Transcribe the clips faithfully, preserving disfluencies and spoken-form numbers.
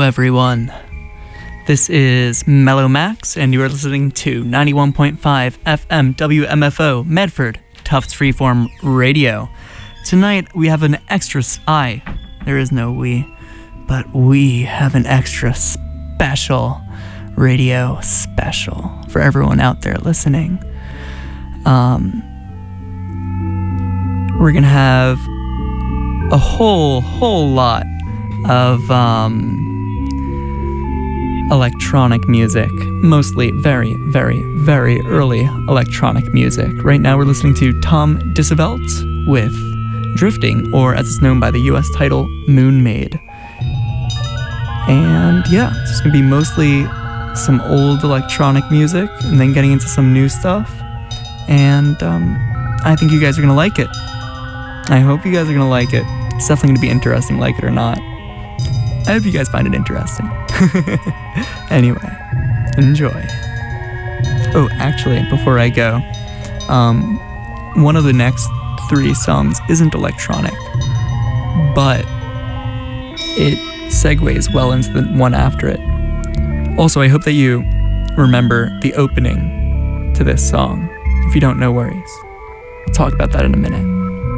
everyone. This is Mellow Max, and you are listening to ninety-one point five F M W M F O, Medford, Tufts Freeform Radio. Tonight, we have an extra... S- I. There is no we. But we have an extra special radio special for everyone out there listening. Um, we're gonna have a whole, whole lot of um, electronic music, mostly very, very, very early electronic music. Right now we're listening to Tom Dissevelt with Drifting, or as it's known by the U S title, Moon Maid. And yeah, it's gonna be mostly some old electronic music and then getting into some new stuff. And um, I think you guys are gonna like it. I hope you guys are gonna like it. It's definitely gonna be interesting, like it or not. I hope you guys find it interesting. Anyway, enjoy. Oh, actually, before I go, um, one of the next three songs isn't electronic, but it segues well into the one after it. Also, I hope that you remember the opening to this song. If you don't, no worries. I'll talk about that in a minute.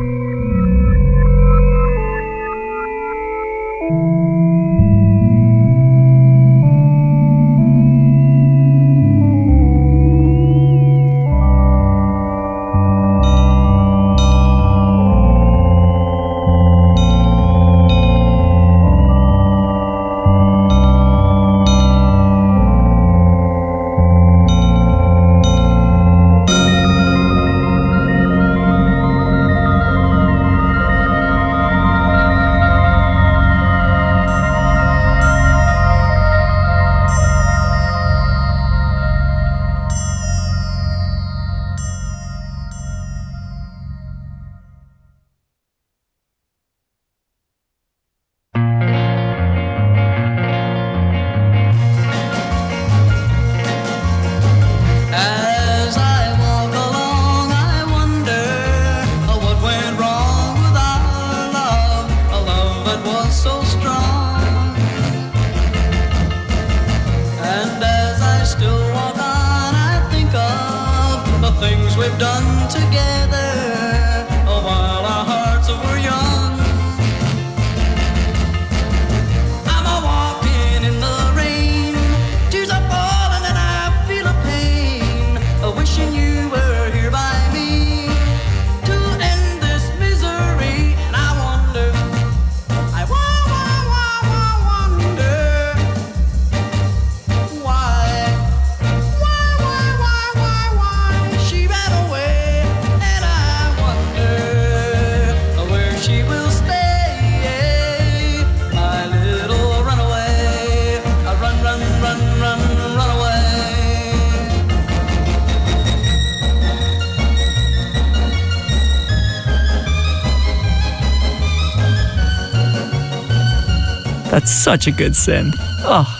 That's such a good synth. Oh.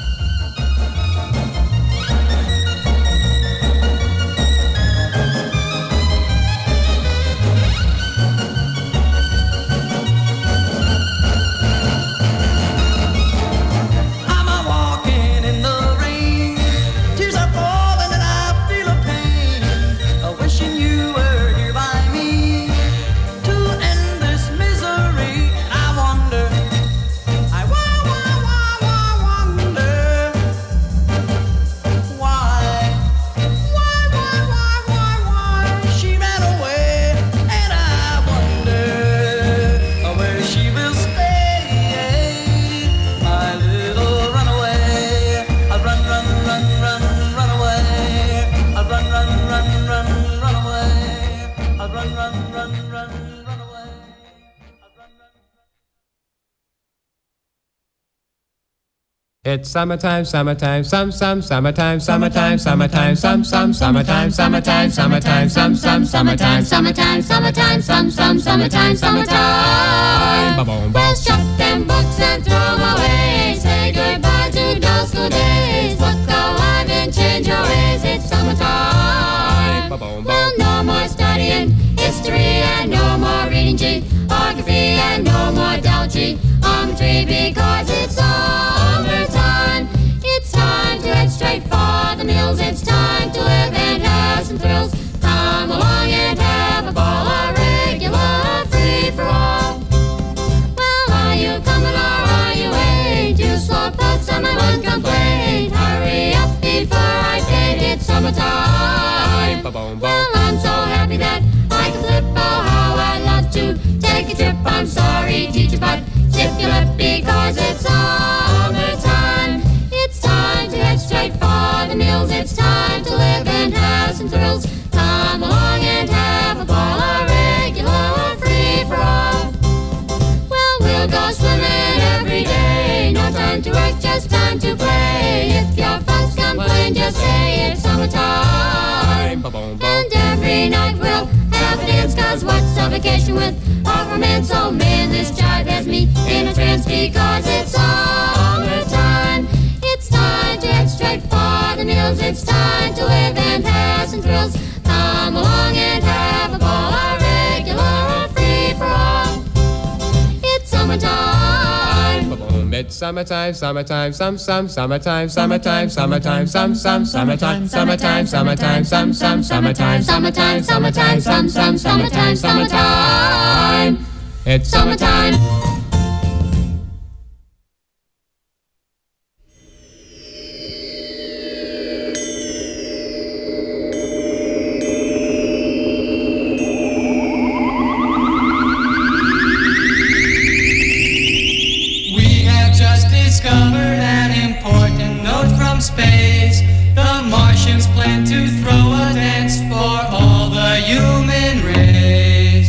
It's summertime, summertime, some, some, summertime, summertime, summertime, some, some, summertime, summertime, summertime, some, some, summertime, summertime, summertime, some, some, summertime, summertime. Ba-boom, ba. Shut them books and throw 'em away. Say goodbye to those school days. Look alive and change your ways. It's summertime. Well, no more studying history and no more reading geography and no more geology. Um, tree because it's summer. summertime. Well, I'm so happy that I can flip. Oh, how I'd love to take a trip. I'm sorry, teacher, but zip your lip because it's summertime. It's time to head straight for the mills. It's time to live and have some thrills. Come along and have a ball, a regular free-for-all. Well, we'll go swimming every day. No time to work, just time to play. If your folks complain, just say it's summertime. And every night we'll have a dance, cause what's a vacation with a romance? Oh man, this jive has me in a trance because it's summertime. It's time to head straight for the mills. It's time to live and have some thrills. Come along and have a ball, a regular free-for-all. It's summertime. It's summertime, summertime, some, some, summertime, summertime, summertime, some, some, summertime, summertime, summertime, some, some, summertime, summertime, summertime, some, some, summertime, summertime. It's summertime. Discovered an important note from space. The Martians plan to throw a dance for all the human race.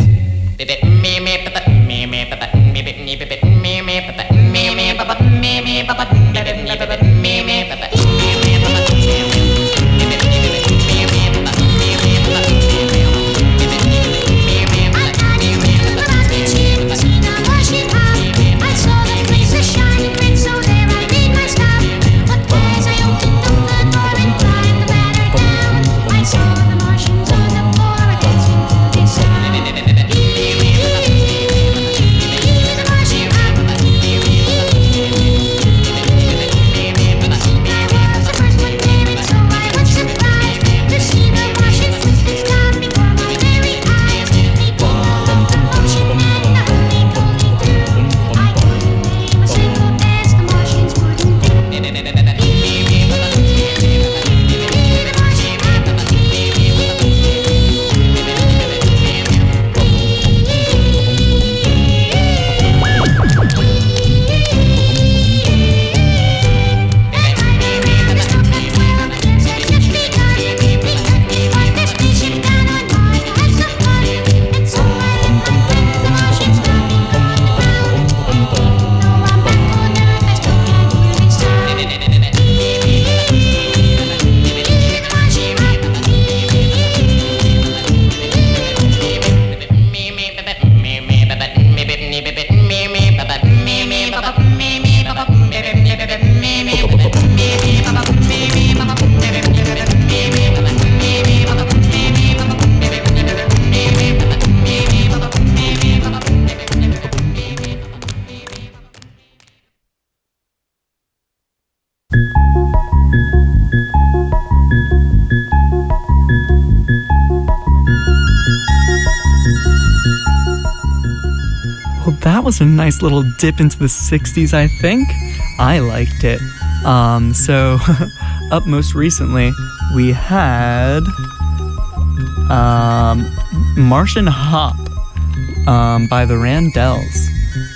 That was a nice little dip into the sixties, I think. I liked it. Um, so, up most recently, we had um, Martian Hop um, by the Randells.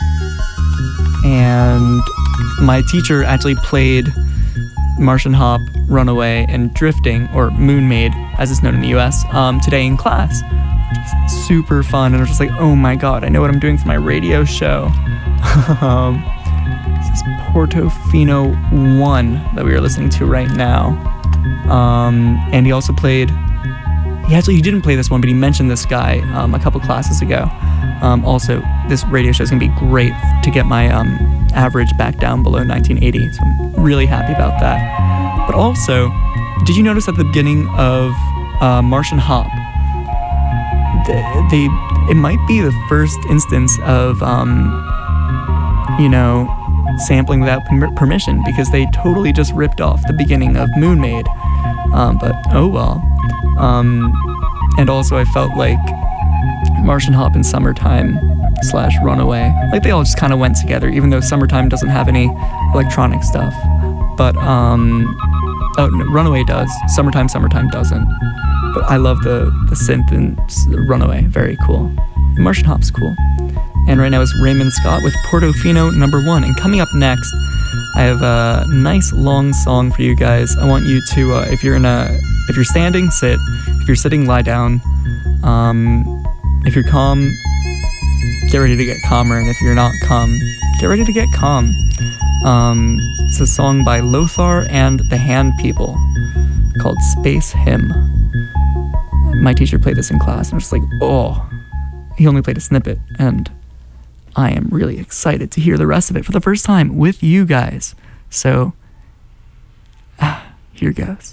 And my teacher actually played Martian Hop, Runaway, and Drifting, or Moon Maid, as it's known in the U S, um, today in class. Super fun, and I was just like, oh my god, I know what I'm doing for my radio show. um, this is Portofino one that we are listening to right now. Um, and he also played, he actually, he didn't play this one, but he mentioned this guy um, a couple classes ago. Um, also, this radio show is going to be great to get my um, average back down below nineteen eighty, so I'm really happy about that. But also, did you notice at the beginning of uh, Martian Hop, they, it might be the first instance of, um, you know, sampling without permission, because they totally just ripped off the beginning of Moon Maid. Um, but oh well. Um, and also I felt like Martian Hop and Summertime slash Runaway, like they all just kind of went together, even though Summertime doesn't have any electronic stuff. But um, Oh, no, Runaway does. Summertime, Summertime doesn't. But I love the, the synth in Runaway. Very cool. Martian Hop's cool. And right now is Raymond Scott with Portofino number one. And coming up next, I have a nice long song for you guys. I want you to, uh, if you're in a, if you're standing, sit. If you're sitting, lie down. Um, if you're calm, get ready to get calmer. And if you're not calm, get ready to get calm. Um, it's a song by Lothar and the Hand People called Space Hymn. My teacher played this in class, and I was just like, oh, he only played a snippet, and I am really excited to hear the rest of it for the first time with you guys. So, ah, here goes.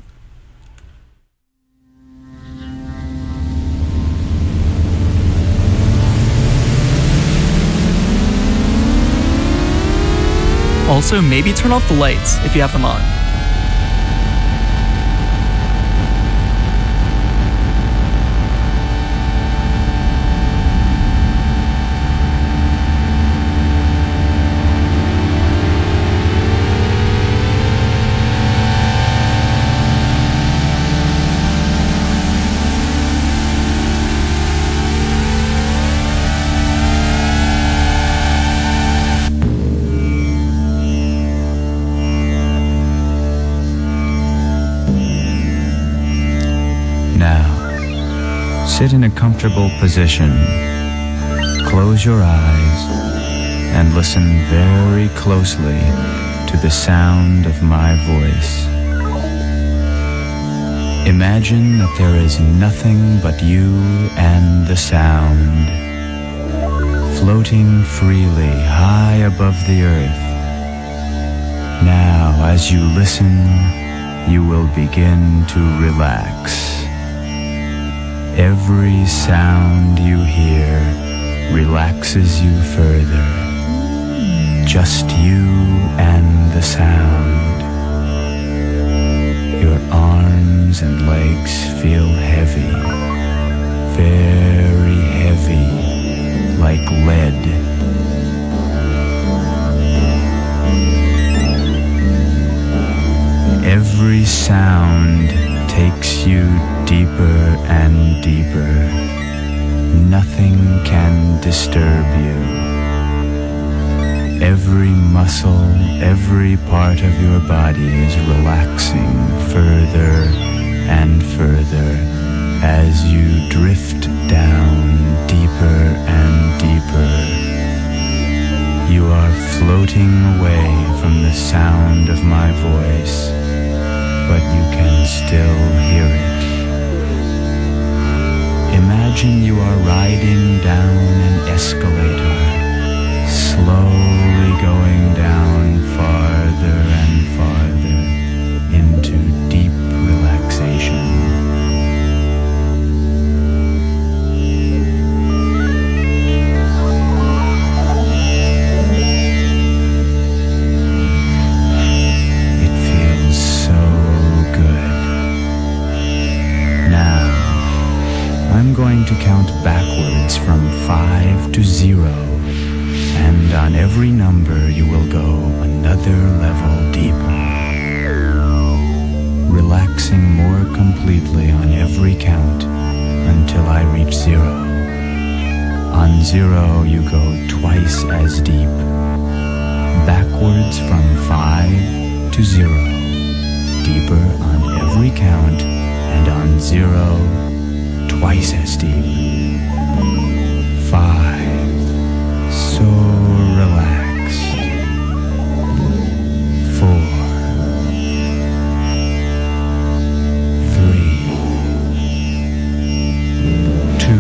Also, maybe turn off the lights if you have them on. Sit in a comfortable position, close your eyes, and listen very closely to the sound of my voice. Imagine that there is nothing but you and the sound, floating freely high above the earth. Now, as you listen, you will begin to relax. Every sound you hear relaxes you further. Just you and the sound. Your arms and legs feel heavy, very heavy, like lead. Every sound takes you deeper and deeper. Nothing can disturb you. Every muscle, every part of your body is relaxing further and further as you drift down deeper and deeper. You are floating away from the sound of my voice, but you can still hear it. Imagine you are riding down an escalator, slowly going down farther and farther into deep relaxation. I'm going to count backwards from five to zero, and on every number you will go another level deeper, relaxing more completely on every count until I reach zero. On zero you go twice as deep, backwards from five to zero, deeper on every count, and on zero twice as deep. Five, so relaxed. Four, three, two,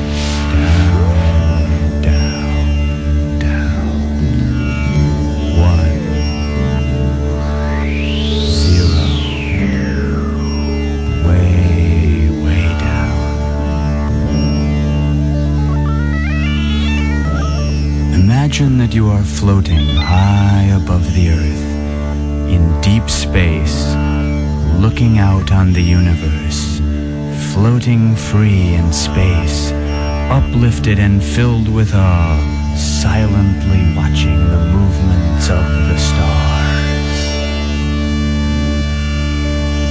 down, down, down. One, zero, way, way down. Imagine that you are floating high above the earth, in deep space, looking out on the universe, floating free in space, uplifted and filled with awe, silently watching the movements of the stars.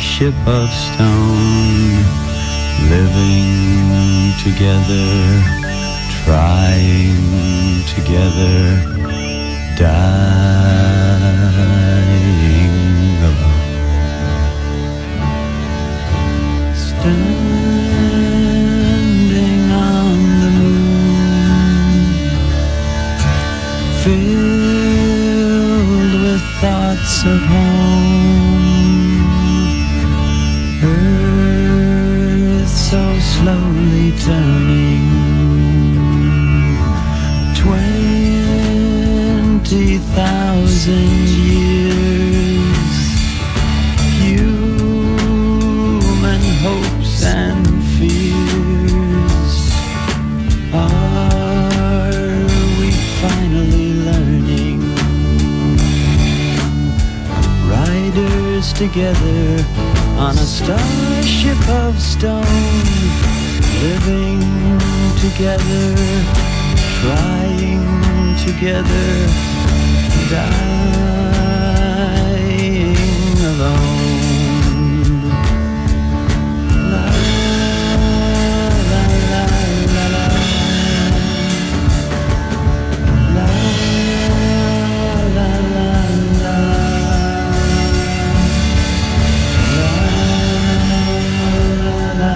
starship of stone, living together, trying together, dying alone. Standing on the moon, filled with thoughts of home, earth so slowly turning, twenty thousand years, human hopes and fears. Are we finally learning? Riders together on a starship of stone, living together, trying together, dying alone. La la la la la. La la la la. La la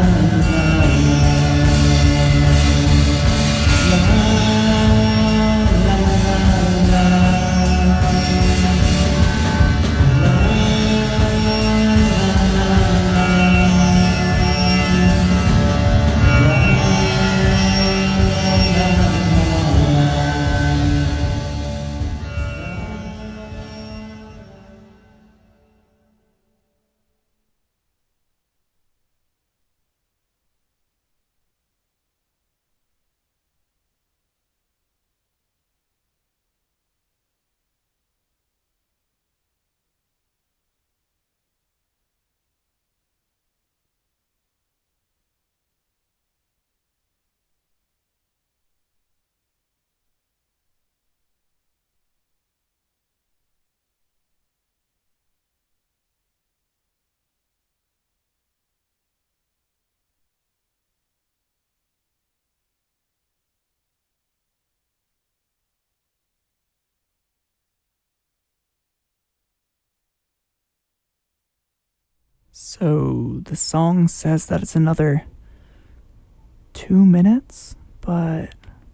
So the song says that it's another two minutes, but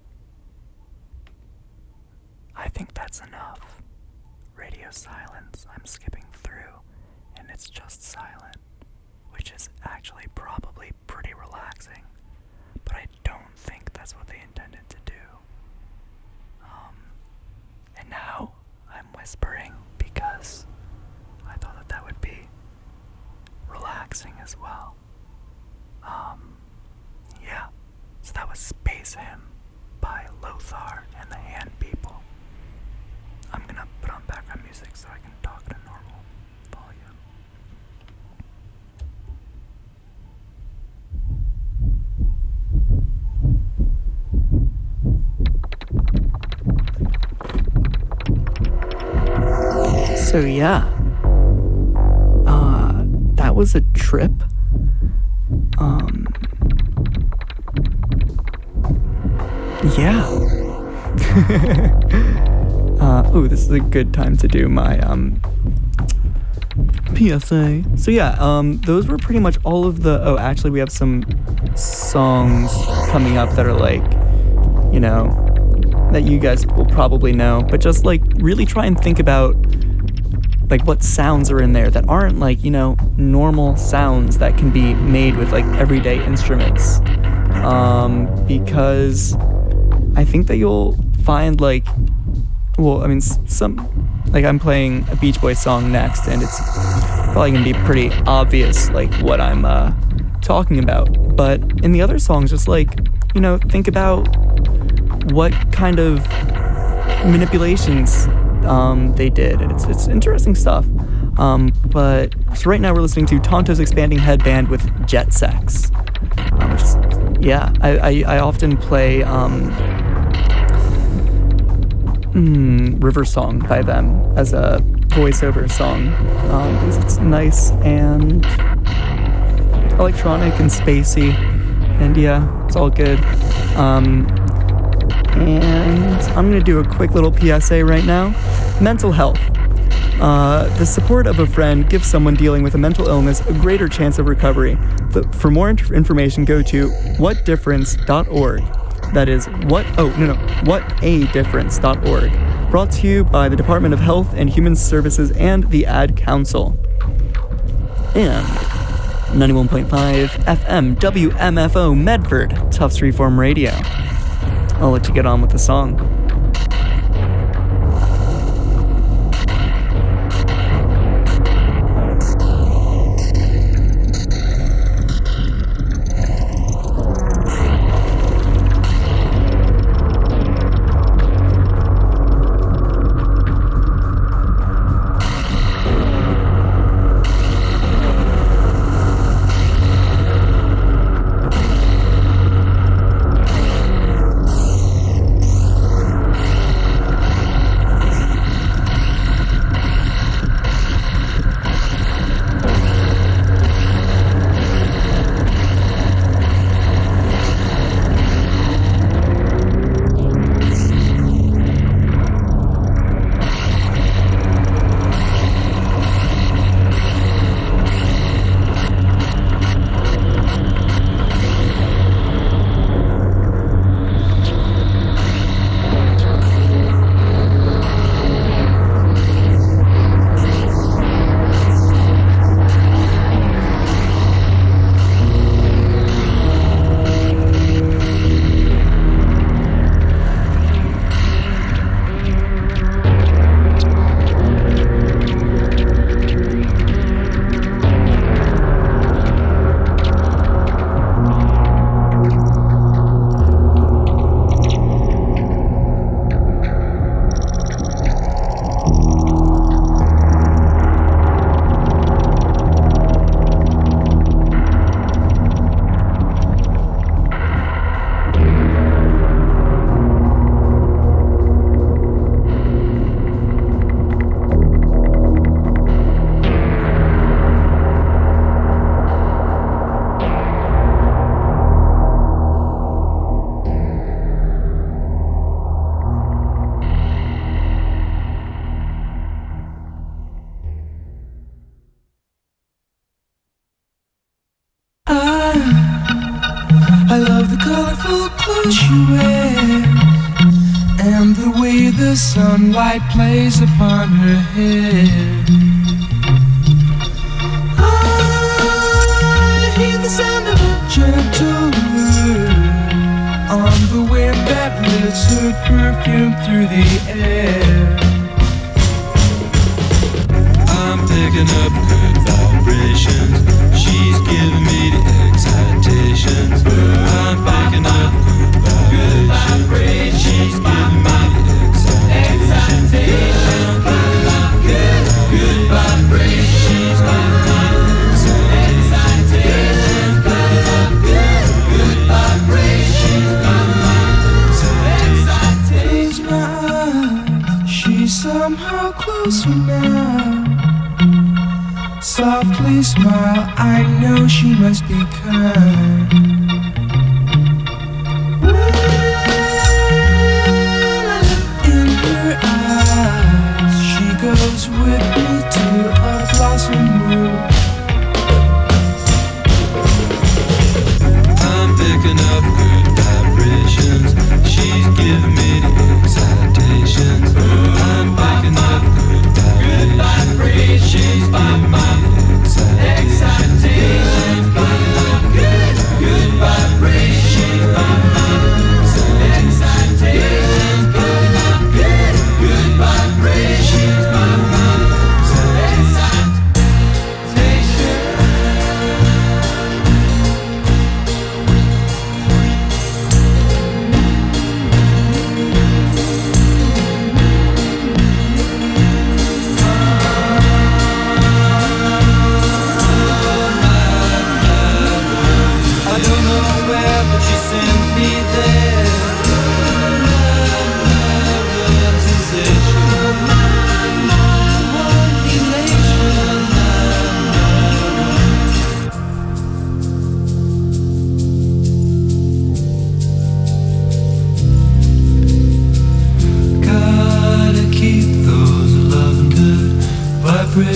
I think that's enough. Radio silence, I'm skipping through, and it's just silent, which is actually probably pretty relaxing, but I don't think that's what they intended to do. Um, and now I'm whispering because I thought that that would be relaxing as well. Um, yeah. So that was Space Hymn by Lothar and the Hand People. I'm gonna put on background music so I can talk at a normal volume. So yeah. Uh, that was a trip. Um, yeah. uh, oh, this is a good time to do my, um, P S A. So yeah, um, those were pretty much all of the, oh, actually we have some songs coming up that are like, you know, that you guys will probably know, but just like really try and think about like what sounds are in there that aren't like, you know, normal sounds that can be made with like everyday instruments. Um, because I think that you'll find like, well, I mean, some, like I'm playing a Beach Boys song next, and it's probably gonna be pretty obvious like what I'm uh, talking about. But in the other songs, just like, you know, think about what kind of manipulations um, they did, and it's it's interesting stuff. Um, but so right now we're listening to Tonto's Expanding Headband with Jet Sex. Um, which is, yeah, I, I I often play um, mm, River Song by them as a voiceover song um, because it's nice and electronic and spacey, and yeah, it's all good. Um, and I'm going to do a quick little P S A right now. Mental health. Uh, the support of a friend gives someone dealing with a mental illness a greater chance of recovery. But for more inf- information, go to what difference dot org. That is what, oh, no, no, what a difference dot org. Brought to you by the Department of Health and Human Services and the Ad Council. And ninety-one point five F M W M F O Medford, Tufts Freeform Radio. I'll let you get on with the song. I love the colorful clothes she wears and the way the sunlight plays upon her hair. I hear the sound of a gentle word on the wind that lifts her perfume through the air. I'm picking up good vibrations. She's giving me the excitations. I'm picking up good vibrations. She's giving me the excitations. I'm picking up good, good vibrations. She's giving me the excitations. Picking up good, good vibrations. She's giving me the excitations. Close my eyes. She's somehow closer now. Softly smile, I know she must be kind. In her eyes, she goes with me to a blossom room. I'm picking up good vibrations. She's giving me the excitations. I'm picking up good vibrations. She's giving me excitations. Good, good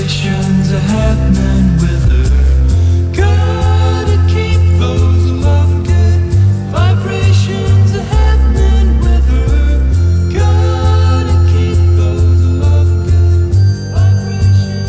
vibrations are happening with her. Gotta keep those love good vibrations are happening with her. Gotta keep those love good vibrations.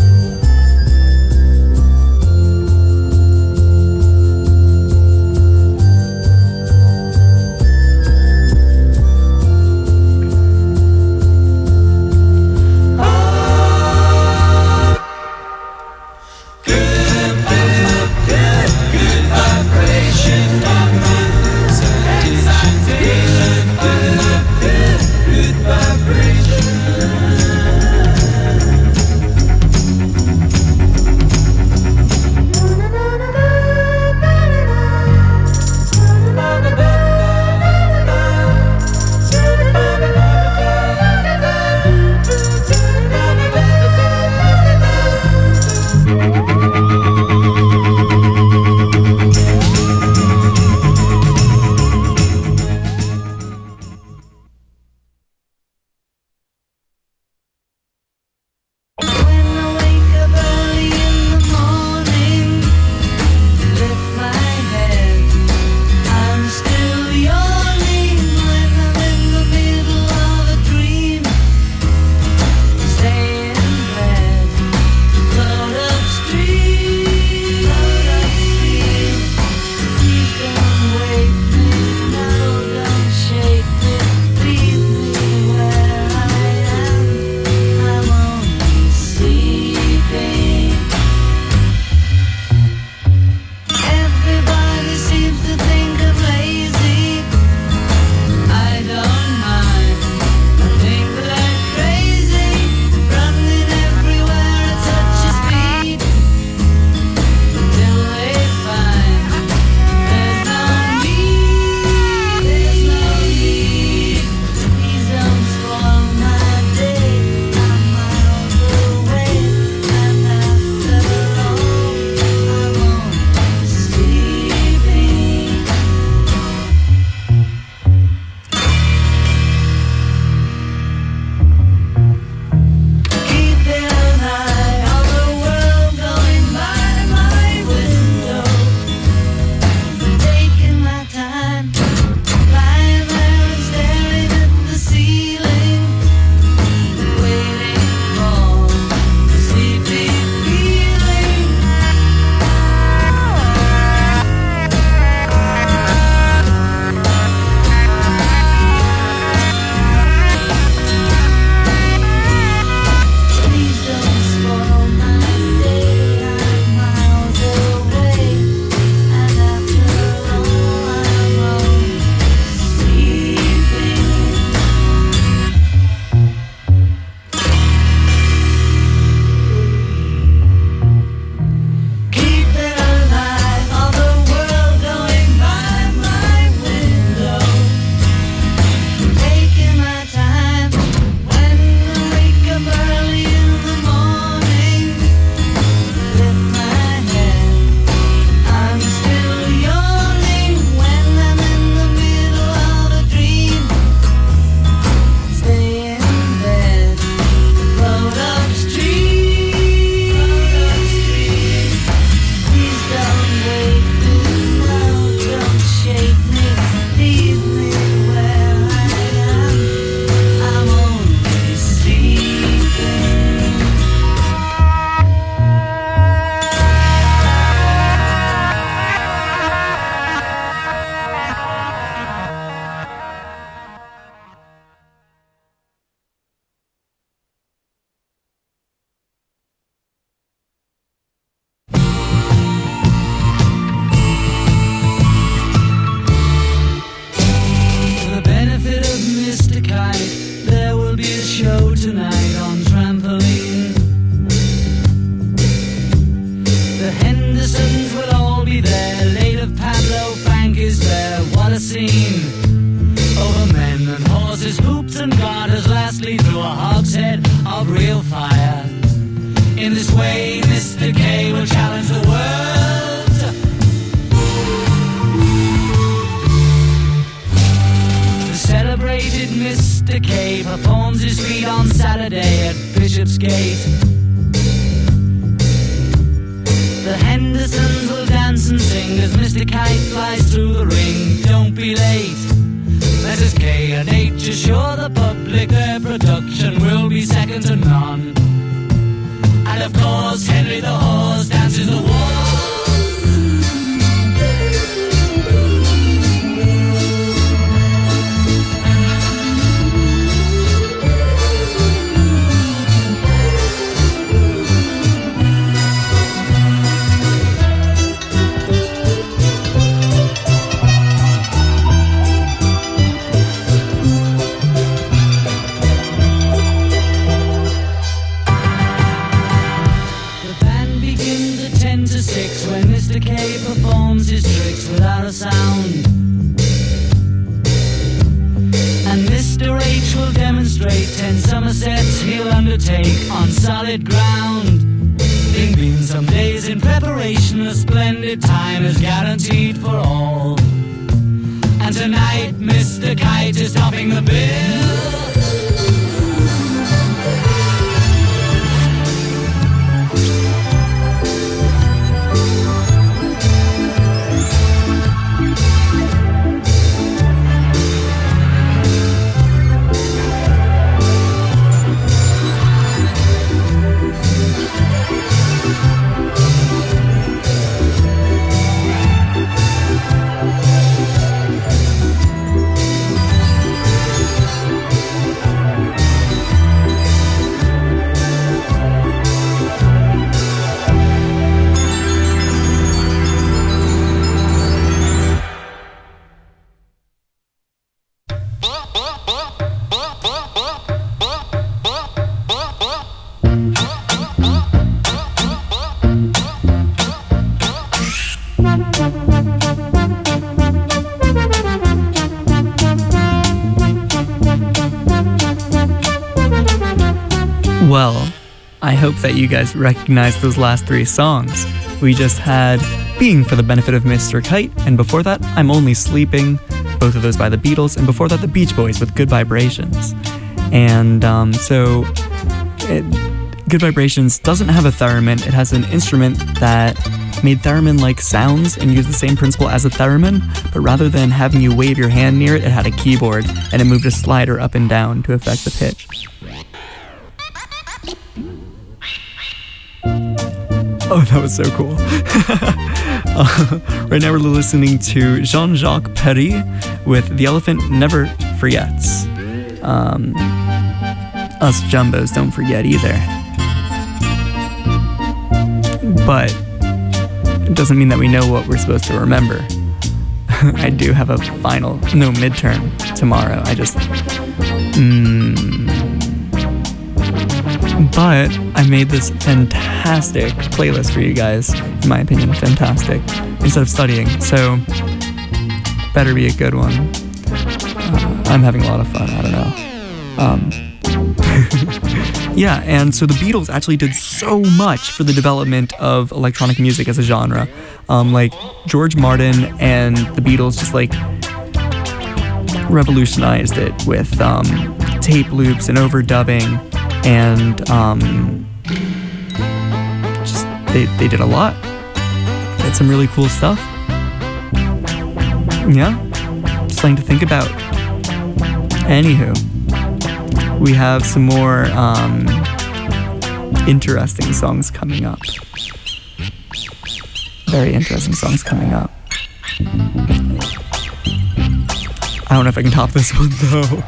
Mister K performs his feat on Saturday at Bishopsgate. The Hendersons will dance and sing as Mister Kite flies through the ring. Don't be late. Letters K and H assure the public their production will be second to none. And of course, Henry the Horse dances the waltz. When Mister K performs his tricks without a sound, and Mister H will demonstrate ten Somersets he'll undertake on solid ground. Bing bing, some days in preparation, a splendid time is guaranteed for all. And tonight Mister Kite is topping the bill. Well, I hope that you guys recognize those last three songs. We just had Being for the Benefit of Mister Kite, and before that, I'm Only Sleeping, both of those by the Beatles, and before that, the Beach Boys with Good Vibrations. And um, so, it, Good Vibrations doesn't have a theremin. It has an instrument that made theremin-like sounds and used the same principle as a theremin, but rather than having you wave your hand near it, it had a keyboard, and it moved a slider up and down to affect the pitch. Oh, that was so cool. uh, right now we're listening to Jean-Jacques Perry with The Elephant Never Forgets. Um, us jumbos don't forget either. But it doesn't mean that we know what we're supposed to remember. I do have a final, no, midterm tomorrow. I just... Mm, But I made this fantastic playlist for you guys, in my opinion, fantastic, instead of studying, so better be a good one. Uh, I'm having a lot of fun, I don't know. Um, yeah, and so the Beatles actually did so much for the development of electronic music as a genre. Um, like, George Martin and the Beatles just, like, revolutionized it with um, tape loops and overdubbing. And um, just they, they did a lot. They had some really cool stuff. Yeah, something to think about. Anywho, we have some more um, interesting songs coming up. Very interesting songs coming up. I don't know if I can top this one though.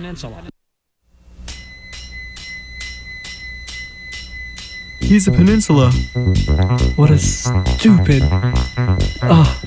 Peninsula. He's a peninsula. What a stupid... Oh.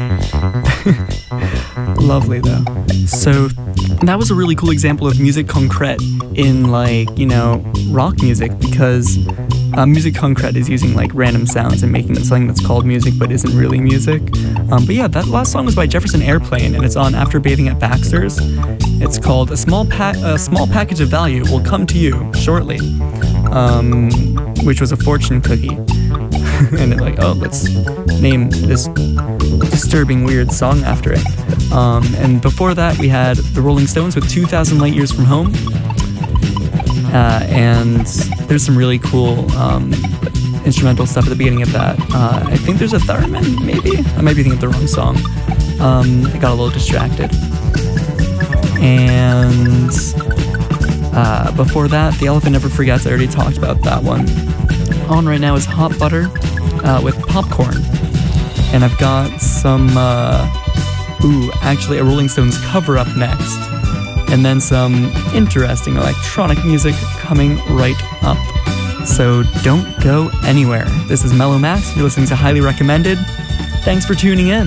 Lovely, though. So, that was a really cool example of musique concrète in, like, you know, rock music, because uh, musique concrète is using, like, random sounds and making something that's called music but isn't really music. Um, but yeah, that last song was by Jefferson Airplane, and it's on After Bathing at Baxter's. It's called A Small, pa- a small Package of Value Will Come to You Shortly. Um, which was a fortune cookie. And they're like, oh, let's name this disturbing, weird song after it. Um, and before that, we had the Rolling Stones with two thousand Light Years from Home. Uh, and there's some really cool um, instrumental stuff at the beginning of that. Uh, I think there's a theremin, maybe? I might be thinking of the wrong song. Um, I got a little distracted. And... Uh, before that, The Elephant Never Forgets. I already talked about that one. On right now is Hot Butter uh, with Popcorn. And I've got some, uh, ooh, actually a Rolling Stones cover up next. And then some interesting electronic music coming right up. So don't go anywhere. This is Mellow Max. You're listening to Highly Recommended. Thanks for tuning in.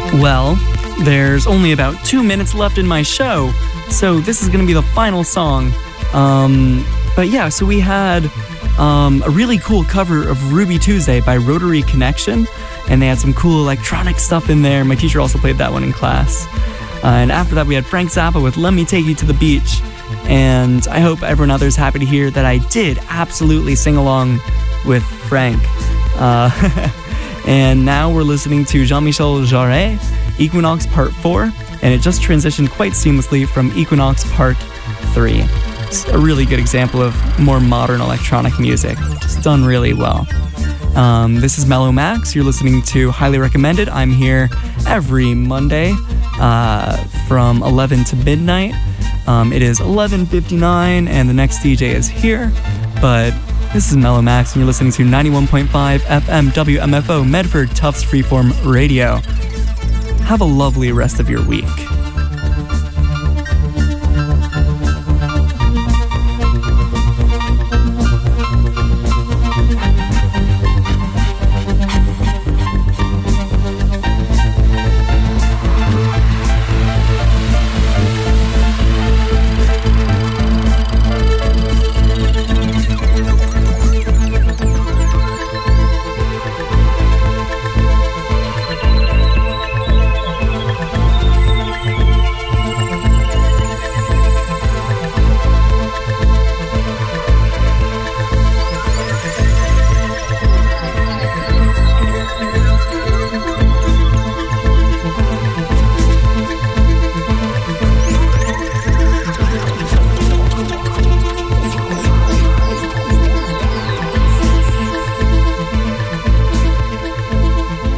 Well, there's only about two minutes left in my show, so this is going to be the final song. Um, but yeah, so we had um, a really cool cover of Ruby Tuesday by Rotary Connection, and they had some cool electronic stuff in there. My teacher also played that one in class. Uh, and after that, we had Frank Zappa with Let Me Take You to the Beach. And I hope everyone out there is happy to hear that I did absolutely sing along with Frank. Uh, and now we're listening to Jean-Michel Jarre, Equinox Part four, and it just transitioned quite seamlessly from Equinox Part three. It's a really good example of more modern electronic music, just done really well. Um, this is Mellow Max. You're listening to Highly Recommended. I'm here every Monday uh, from eleven to midnight. Um, it is eleven fifty-nine and the next D J is here, but this is Mellow Max and you're listening to ninety-one point five F M W M F O Medford Tufts Freeform Radio. Have a lovely rest of your week.